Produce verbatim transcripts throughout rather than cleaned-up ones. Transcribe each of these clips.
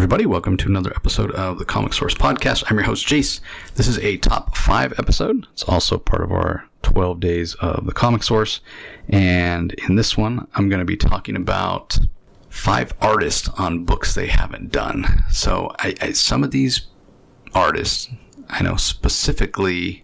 everybody. Welcome to another episode of the Comic Source Podcast. I'm your host, Jace. This is a top five episode. It's also part of our twelve days of the Comic Source. And in this one, I'm going to be talking about five artists on books they haven't done. So I, I, some of these artists, I know specifically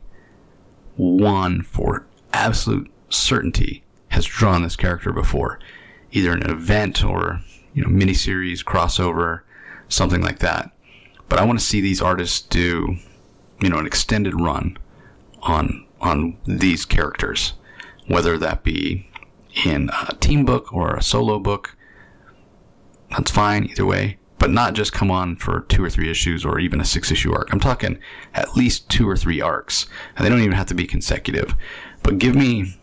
one for absolute certainty has drawn this character before, either in an event or, you know, miniseries, crossover, something like that. But I want to see these artists do, you know, an extended run on on these characters, whether that be in a team book or a solo book. That's fine either way, but not just come on for two or three issues or even a six issue arc. I'm talking at least two or three arcs, and they don't even have to be consecutive. But give me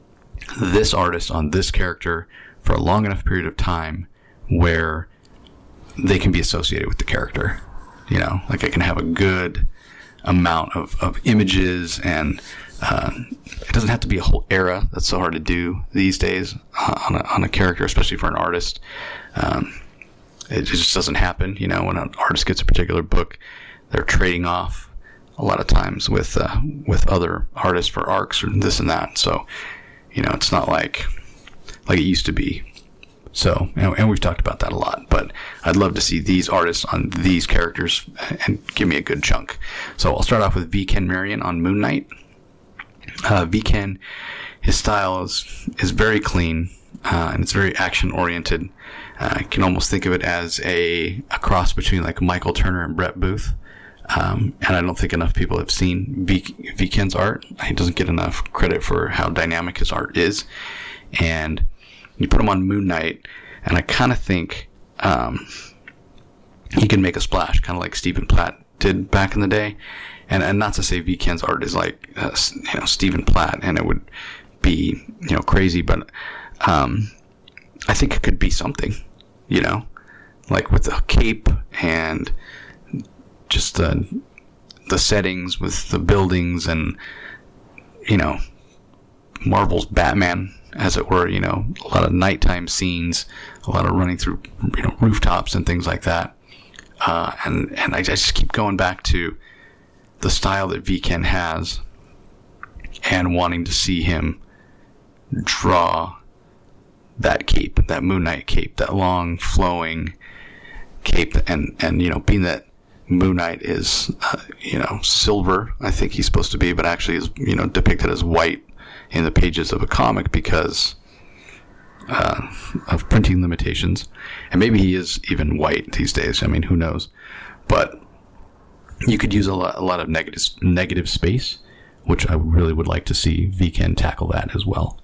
this artist on this character for a long enough period of time where they can be associated with the character. You know, like I can have a good amount of, of images, and uh, it doesn't have to be a whole era. That's so hard to do these days uh, on, a, on a character, especially for an artist. Um, it just doesn't happen. You know, when an artist gets a particular book, they're trading off a lot of times with uh, with other artists for arcs or this and that. So, you know, it's not like like it used to be. So, and, and we've talked about that a lot, but I'd love to see these artists on these characters and give me a good chunk. So I'll start off with V. Ken Marion on Moon Knight. Uh, V. Ken, his style is, is very clean, uh, and it's very action-oriented. Uh, I can almost think of it as a, a cross between like Michael Turner and Brett Booth. Um, and I don't think enough people have seen V. V. Ken's art. He doesn't get enough credit for how dynamic his art is. And you put him on Moon Knight, and I kind of think um, he can make a splash, kind of like Stephen Platt did back in the day. And, and not to say V. Ken's art is like uh, you know Stephen Platt, and it would be you know crazy, but um, I think it could be something, you know, like with the cape and just the the settings with the buildings and you know Marvel's Batman, as it were, you know, a lot of nighttime scenes, a lot of running through, you know, rooftops and things like that. Uh, and, and I just keep going back to the style that V. Ken has and wanting to see him draw that cape, that Moon Knight cape, that long flowing cape. And, and, you know, being that Moon Knight is, uh, you know, silver, I think he's supposed to be, but actually is, you know, depicted as white in the pages of a comic because uh, of printing limitations. And maybe he is even white these days. I mean, who knows? But you could use a lot, a lot of negative, negative space, which I really would like to see V. Ken tackle that as well.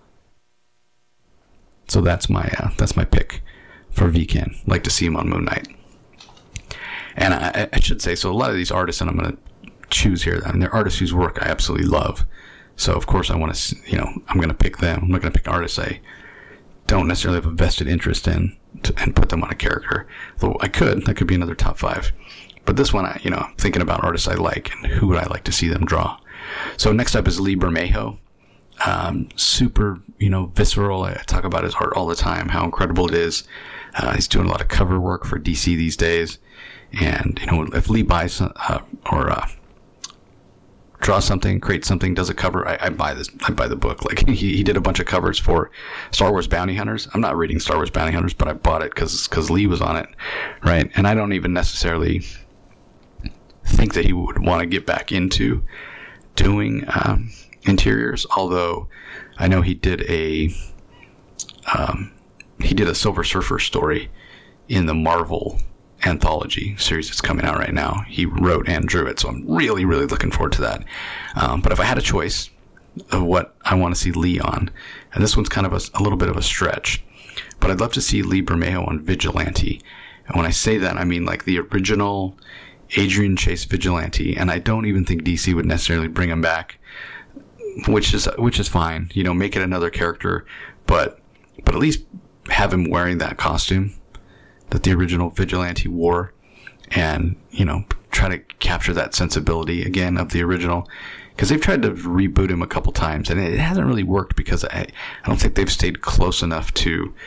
So that's my uh, that's my pick for V. Ken. Like to see him on Moon Knight. And I, I should say, so a lot of these artists, and I'm going to choose here, I mean, they're artists whose work I absolutely love. So, of course, I want to, you know, I'm going to pick them. I'm not going to pick artists I don't necessarily have a vested interest in to, and put them on a character. Though I could. That could be another top five. But this one, I, you know, I'm thinking about artists I like and who would I like to see them draw. So, next up is Lee Bermejo. Um, super, you know, visceral. I talk about his art all the time, how incredible it is. Uh, he's doing a lot of cover work for D C these days. And, you know, if Lee buys uh, or... Uh, draw something, create something, does a cover, I, I buy this, I buy the book. Like, he, he did a bunch of covers for Star Wars Bounty Hunters. I'm not reading Star Wars Bounty Hunters, but I bought it because because Lee was on it, right? And I don't even necessarily think that he would want to get back into doing um, interiors, although I know he did a um, he did a Silver Surfer story in the Marvel anthology series that's coming out right now. He wrote and drew it, so I'm really, really looking forward to that. Um, but if I had a choice of what I want to see Lee on, and this one's kind of a, a little bit of a stretch, but I'd love to see Lee Bermejo on Vigilante. And when I say that, I mean like the original Adrian Chase Vigilante, and I don't even think D C would necessarily bring him back, which is which is fine. You know, make it another character, but but at least have him wearing that costume that the original Vigilante wore, and, you know, try to capture that sensibility again of the original, because they've tried to reboot him a couple times and it hasn't really worked because I, I don't think they've stayed close enough to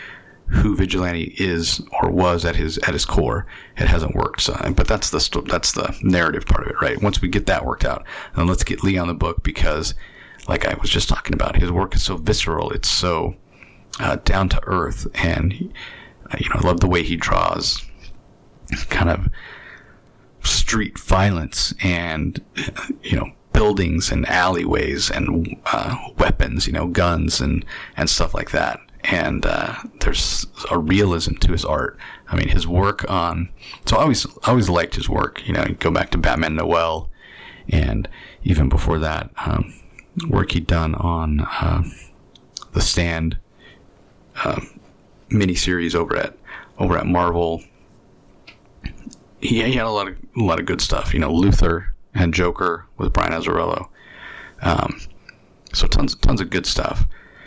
who Vigilante is or was at his at his core, it hasn't worked. So, but that's the sto- that's the narrative part of it, right? Once we get that worked out, then let's get Lee on the book, because, like I was just talking about, his work is so visceral. It's so uh, down to earth, and uh, you know, I love the way he draws kind of street violence and, you know, buildings and alleyways and uh, weapons, you know, guns and and stuff like that. And uh, there's a realism to his art. I mean, his work on... So I always, I always liked his work. You know, you go back to Batman Noel, and even before that, um, work he'd done on uh, the Stand um, miniseries over at over at Marvel. He, he had a lot of a lot of good stuff. You know, Luthor and Joker with Brian Azzarello. Um, so tons tons of good stuff.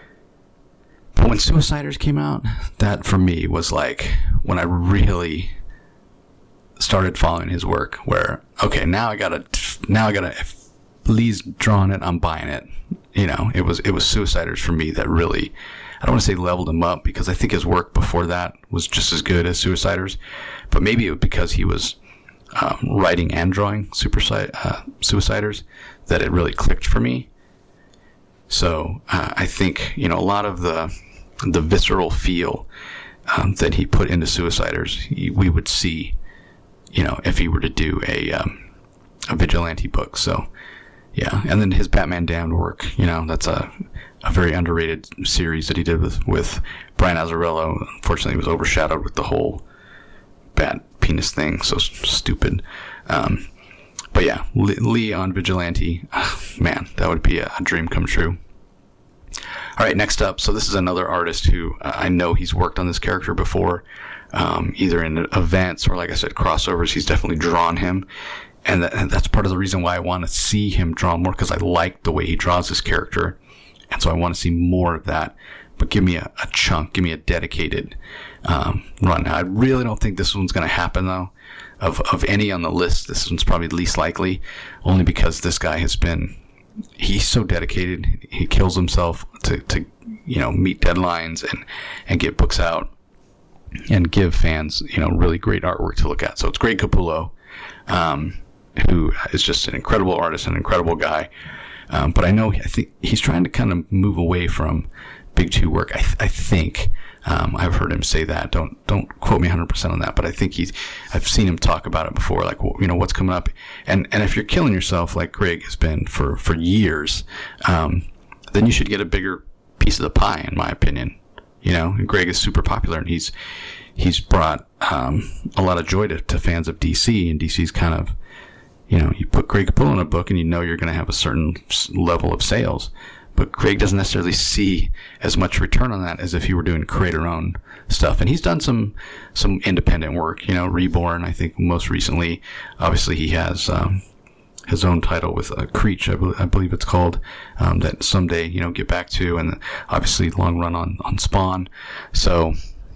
But when Suiciders came out, that for me was like when I really started following his work. Where, okay, now I gotta, now I gotta. If Lee's drawing it, I'm buying it. You know, it was it was Suiciders for me that really, I don't want to say leveled him up, because I think his work before that was just as good as Suiciders. But maybe it was because he was um, writing and drawing Super uh, Suiciders that it really clicked for me. So uh, I think, you know, a lot of the the visceral feel um, that he put into Suiciders, he, we would see, you know, if he were to do a um, a Vigilante book. So yeah, and then his Batman Damned work, you know, that's a a very underrated series that he did with with Brian Azzarello. Unfortunately, it was overshadowed with the whole bat penis thing. So stupid. Um, But yeah, Lee on Vigilante, man, that would be a, a dream come true. All right, next up. So this is another artist who uh, I know he's worked on this character before, um, either in events or, like I said, crossovers. He's definitely drawn him. And, that, and that's part of the reason why I want to see him draw more, because I like the way he draws this character. And so I want to see more of that. But give me a, a chunk, give me a dedicated um, run. Now, I really don't think this one's going to happen, though. Of, of any on the list, this one's probably least likely, only because this guy has been, he's so dedicated. He kills himself to, to you know, meet deadlines and, and get books out and give fans, you know, really great artwork to look at. So it's Greg Capullo, um, who is just an incredible artist, an incredible guy. Um, but I know, I think he's trying to kind of move away from Big Two work. I, th- I think, um, I've heard him say that. Don't, don't quote me one hundred percent on that, but I think he's, I've seen him talk about it before, like, you know, what's coming up. And, and if you're killing yourself like Greg has been for, for years, um, then you should get a bigger piece of the pie, in my opinion. You know, and Greg is super popular, and he's, he's brought, um, a lot of joy to, to fans of D C, and D C's kind of, you know, you put Greg Capullo in a book and you know you're going to have a certain level of sales. But Greg doesn't necessarily see as much return on that as if he were doing creator-owned stuff. And he's done some some independent work, you know, Reborn, I think, most recently. Obviously, he has um, his own title with uh, Creech, I, be- I believe it's called, um, that someday, you know, get back to. And obviously, long run on, on Spawn. So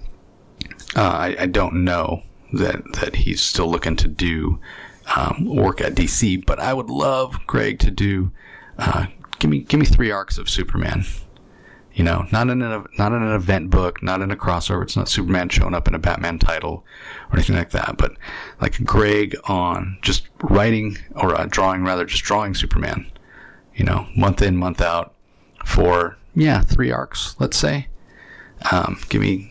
uh, I, I don't know that, that he's still looking to do um, work at D C. But I would love Greg to do... Uh, Give me, give me three arcs of Superman. You know, not in an not in an event book, not in a crossover. It's not Superman showing up in a Batman title or anything like that. But like Greg on just writing or uh, drawing, rather, just drawing Superman. You know, month in, month out for yeah, three arcs. Let's say. Um, give me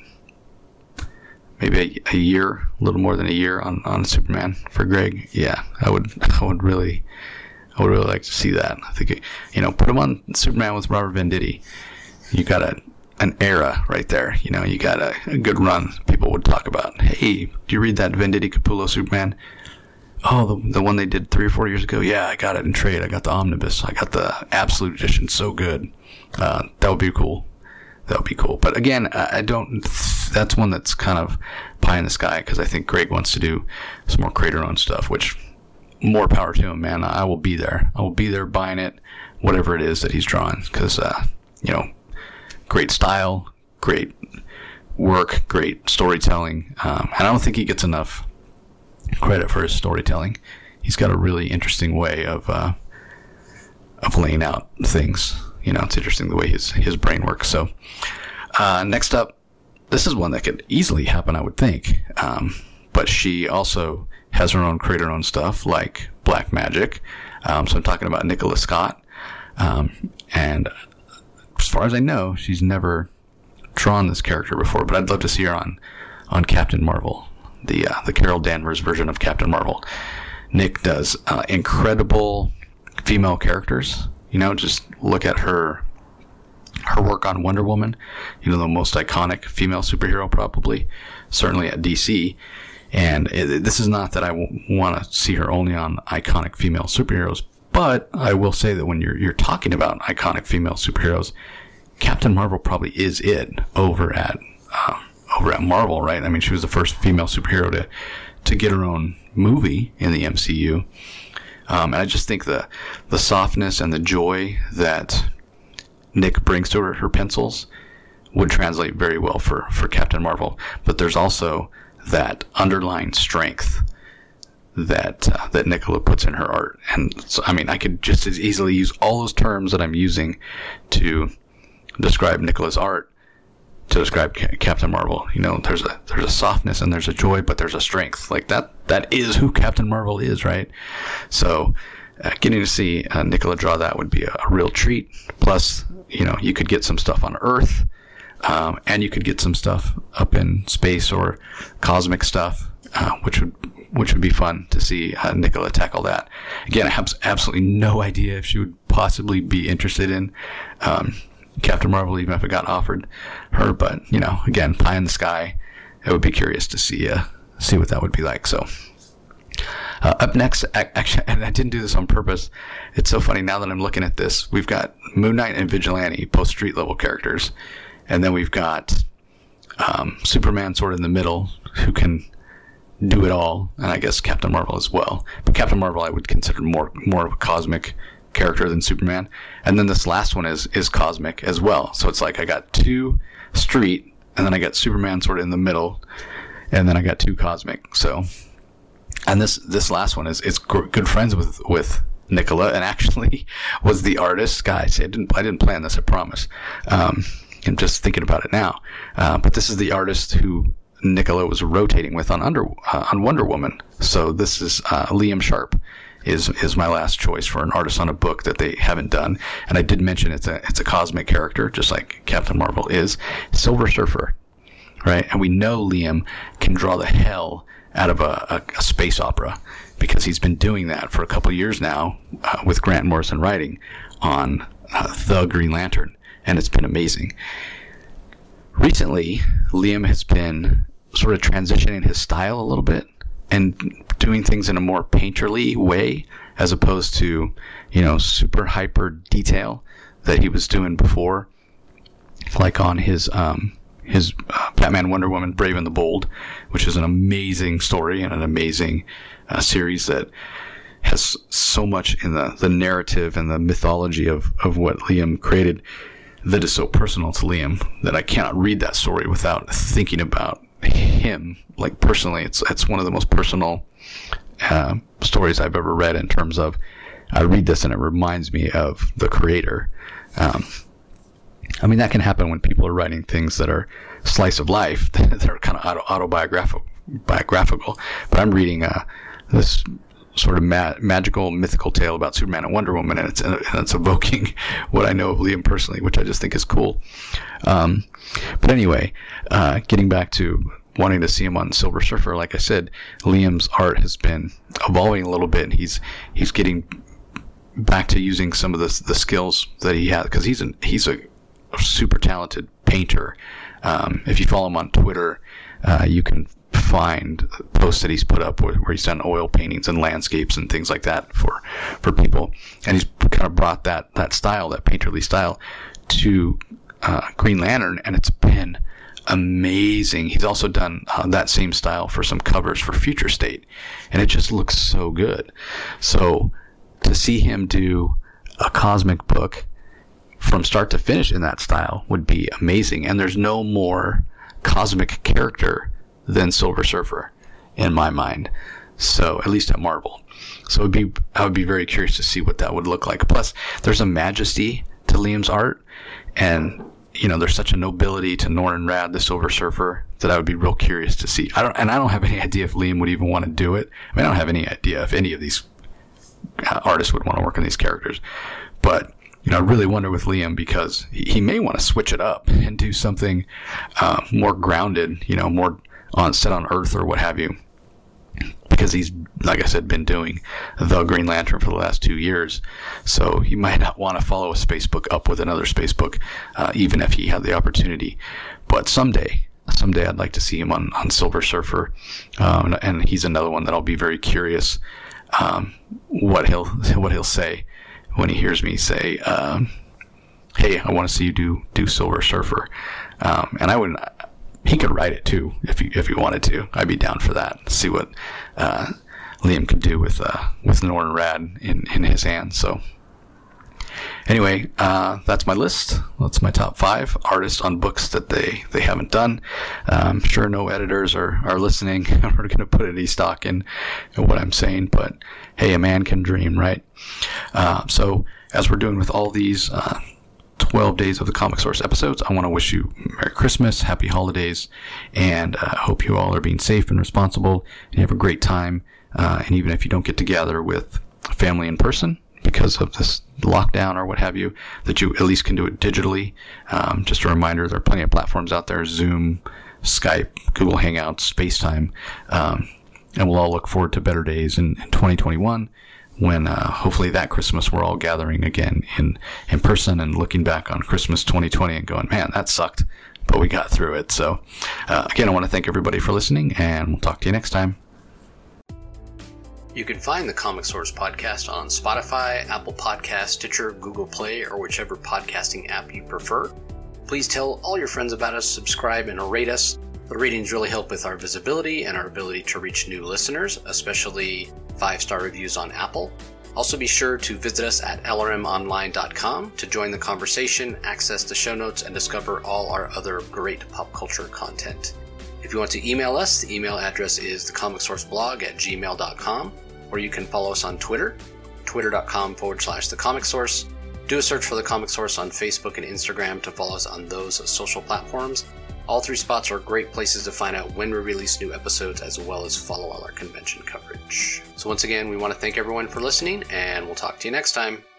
maybe a, a year, a little more than a year on, on Superman for Greg. Yeah, I would I would really. I would really like to see that. I think, you know, put him on Superman with Robert Venditti. You got a an era right there. You know, you got a, a good run. People would talk about, hey, do you read that Venditti Capullo Superman? Oh, the the one they did three or four years ago. Yeah, I got it in trade. I got the omnibus. I got the Absolute Edition. So good. Uh, that would be cool. That would be cool. But again, I, I don't. That's one that's kind of pie in the sky, because I think Greg wants to do some more creator-owned stuff, which. More power to him, man. I will be there. I will be there buying it, whatever it is that he's drawing. Because, uh, you know, great style, great work, great storytelling. Um, and I don't think he gets enough credit for his storytelling. He's got a really interesting way of uh, of laying out things. You know, it's interesting the way his, his brain works. So, uh, next up, this is one that could easily happen, I would think. Um, but she also has her own, create her own stuff like Black Magic. Um, so I'm talking about Nicola Scott. Um, and as far as I know, she's never drawn this character before, but I'd love to see her on, on Captain Marvel, the, uh, the Carol Danvers version of Captain Marvel. Nick does, uh, incredible female characters. You know, just look at her, her work on Wonder Woman, you know, the most iconic female superhero probably, certainly at D C. And it, this is not that I w- want to see her only on iconic female superheroes, but I will say that when you're you're talking about iconic female superheroes, Captain Marvel probably is it over at uh, over at Marvel, right? I mean, she was the first female superhero to to get her own movie in the M C U, um, and I just think the the softness and the joy that Nick brings to her, her pencils would translate very well for for Captain Marvel. But there's also that underlying strength that uh, that Nicola puts in her art. And so, I mean, I could just as easily use all those terms that I'm using to describe Nicola's art to describe Ca- Captain Marvel. You know, there's a there's a softness and there's a joy, but there's a strength. Like that that is who Captain Marvel is, right? So uh, getting to see uh, Nicola draw that would be a, a real treat. Plus, you know, you could get some stuff on Earth. Um, and you could get some stuff up in space or cosmic stuff, uh, which would which would be fun to see uh, Nicola tackle that. Again, I have absolutely no idea if she would possibly be interested in um, Captain Marvel, even if it got offered her. But you know, again, pie in the sky. I would be curious to see uh, see what that would be like. So. Uh, up next, actually, and I didn't do this on purpose. It's so funny now that I'm looking at this. We've got Moon Knight and Vigilante, both street level characters. And then we've got um, Superman sort of in the middle, who can do it all, and I guess Captain Marvel as well. But Captain Marvel I would consider more more of a cosmic character than Superman. And then this last one is is cosmic as well. So it's like I got two street, and then I got Superman sort of in the middle, and then I got two cosmic. So, and this this last one is is good friends with with Nicola, and actually was the artist. Guys, I didn't I didn't plan this, I promise. Um, I'm just thinking about it now. Uh, but this is the artist who Nicola was rotating with on under uh, on Wonder Woman. So this is uh, Liam Sharp is is my last choice for an artist on a book that they haven't done. And I did mention it's a it's a cosmic character, just like Captain Marvel is. Silver Surfer, right? And we know Liam can draw the hell out of a, a, a space opera because he's been doing that for a couple of years now uh, with Grant Morrison writing on uh, The Green Lantern. And it's been amazing. Recently, Liam has been sort of transitioning his style a little bit and doing things in a more painterly way as opposed to, you know, super hyper detail that he was doing before, like on his um, his uh, Batman Wonder Woman Brave and the Bold, which is an amazing story and an amazing uh, series that has so much in the, the narrative and the mythology of, of what Liam created that is so personal to Liam that I cannot read that story without thinking about him. Like personally, it's it's one of the most personal uh, stories I've ever read in terms of I read this and it reminds me of the creator. Um, I mean, that can happen when people are writing things that are slice of life that are kind of auto, autobiographical, biographical. But I'm reading uh, this sort of ma- magical, mythical tale about Superman and Wonder Woman, and it's, and it's evoking what I know of Liam personally, which I just think is cool. Um, but anyway, uh, getting back to wanting to see him on Silver Surfer, like I said, Liam's art has been evolving a little bit. He's he's getting back to using some of the the skills that he has, because he's an he's a super talented painter. Um, if you follow him on Twitter, uh, you can find posts that he's put up where, where he's done oil paintings and landscapes and things like that for for people, and he's kind of brought that that style, that painterly style, to uh, Green Lantern, and it's been amazing. He's also done uh, that same style for some covers for Future State, and it just looks so good. So to see him do a cosmic book from start to finish in that style would be amazing. And there's no more cosmic character than Silver Surfer in my mind. So at least at Marvel. So it'd be I would be very curious to see what that would look like. Plus, there's a majesty to Liam's art, and you know, there's such a nobility to Norrin Radd, the Silver Surfer, that I would be real curious to see. I don't, and I don't have any idea if Liam would even want to do it. I mean, I don't have any idea if any of these uh, artists would want to work on these characters. But, you know, I really wonder with Liam, because he, he may want to switch it up and do something uh, more grounded, you know, more on set on Earth or what have you. Because he's, like I said, been doing the Green Lantern for the last two years. So he might not want to follow a space book up with another space book, uh, even if he had the opportunity. But someday, someday I'd like to see him on, on Silver Surfer. Um, and he's another one that I'll be very curious um, what he'll what he'll say when he hears me say, um, hey, I want to see you do, do Silver Surfer. Um, and I wouldn't... He could write it too if he if he wanted to. I'd be down for that. See what uh, Liam could do with uh, with Norrin Radd in, in his hands. So anyway, uh, that's my list. That's my top five artists on books that they, they haven't done. Uh, I'm sure no editors are, are listening. I'm not going to put any stock in, in what I'm saying, but hey, a man can dream, right? Uh, so as we're doing with all these Uh, twelve days of the Comic Source episodes, I want to wish you Merry Christmas, Happy Holidays, and I uh, hope you all are being safe and responsible and you have a great time. Uh, and even if you don't get together with family in person because of this lockdown or what have you, that you at least can do it digitally. Um, just a reminder, there are plenty of platforms out there, Zoom, Skype, Google Hangouts, FaceTime, um, and we'll all look forward to better days in, in twenty twenty-one. When uh, hopefully that Christmas we're all gathering again in, in person and looking back on Christmas twenty twenty and going, man, that sucked, but we got through it. So uh, again, I want to thank everybody for listening, and we'll talk to you next time. You can find the Comic Source podcast on Spotify, Apple Podcasts, Stitcher, Google Play, or whichever podcasting app you prefer. Please tell all your friends about us, subscribe, and rate us. The ratings really help with our visibility and our ability to reach new listeners, especially five-star reviews on Apple. Also be sure to visit us at L R M online dot com to join the conversation, access the show notes, and discover all our other great pop culture content. If you want to email us, the email address is thecomicsourceblog at gmail dot com, or you can follow us on Twitter, twitter.com forward slash thecomicsource. Do a search for The Comic Source on Facebook and Instagram to follow us on those social platforms. All three spots are great places to find out when we release new episodes, as well as follow all our convention coverage. So once again, we want to thank everyone for listening, and we'll talk to you next time.